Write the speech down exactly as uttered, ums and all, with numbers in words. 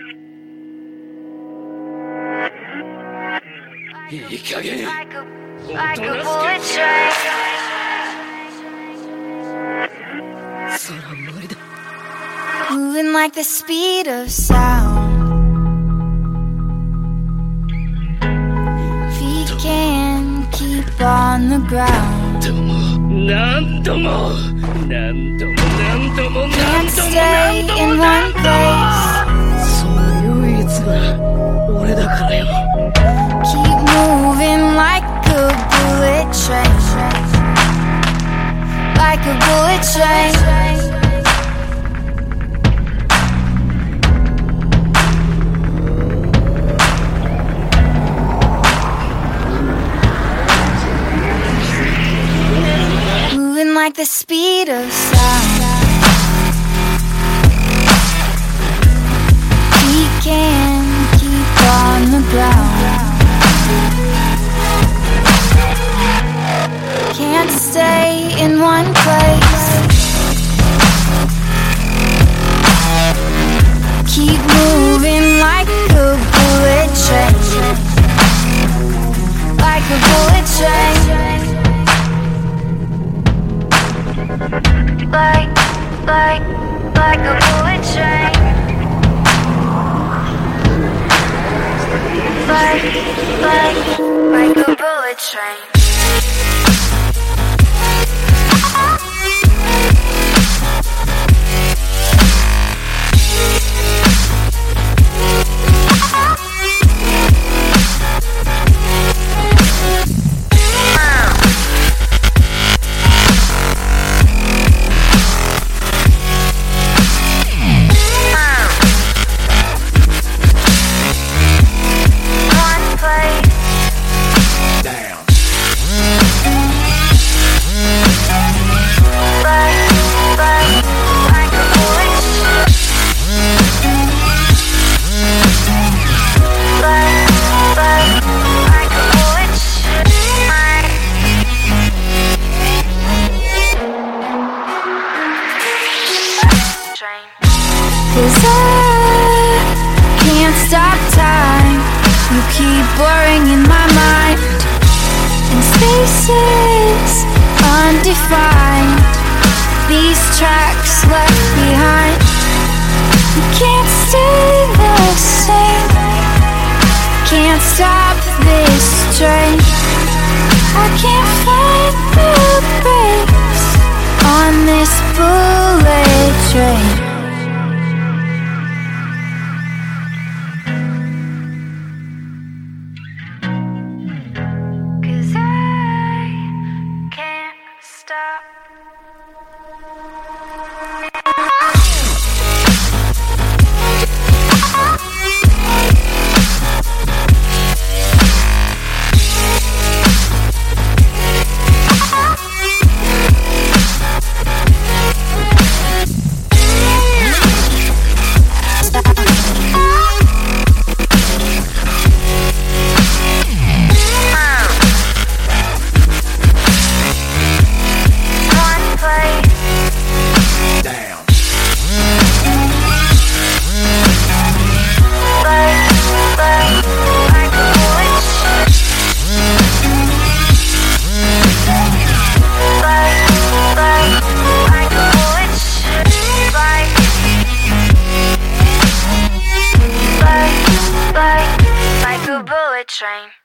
いい加減 Like a, like a bullet train. そら無理だ Moving like the speed of sound. Feet can't keep on the ground. でも何度も何度も何度も Can't 何度も stay 何度 in も one 何度も place. その唯一が俺だからよ Keep moving like a bullet train. Like a bullet train. Moving like the speed of sound. We can keep on the ground. Can't stay in one place. Keep moving like a bullet train. Like a bullet train. Like, like, like a bullet train. Like, like, like a bullet train. Cause I can't stop time. You keep blurring in my mind. In spaces undefined, these tracks left behind. You can't stay the same. Can't stop this train. I can't find the brakes on this bullet train. Stop. Like a bullet train.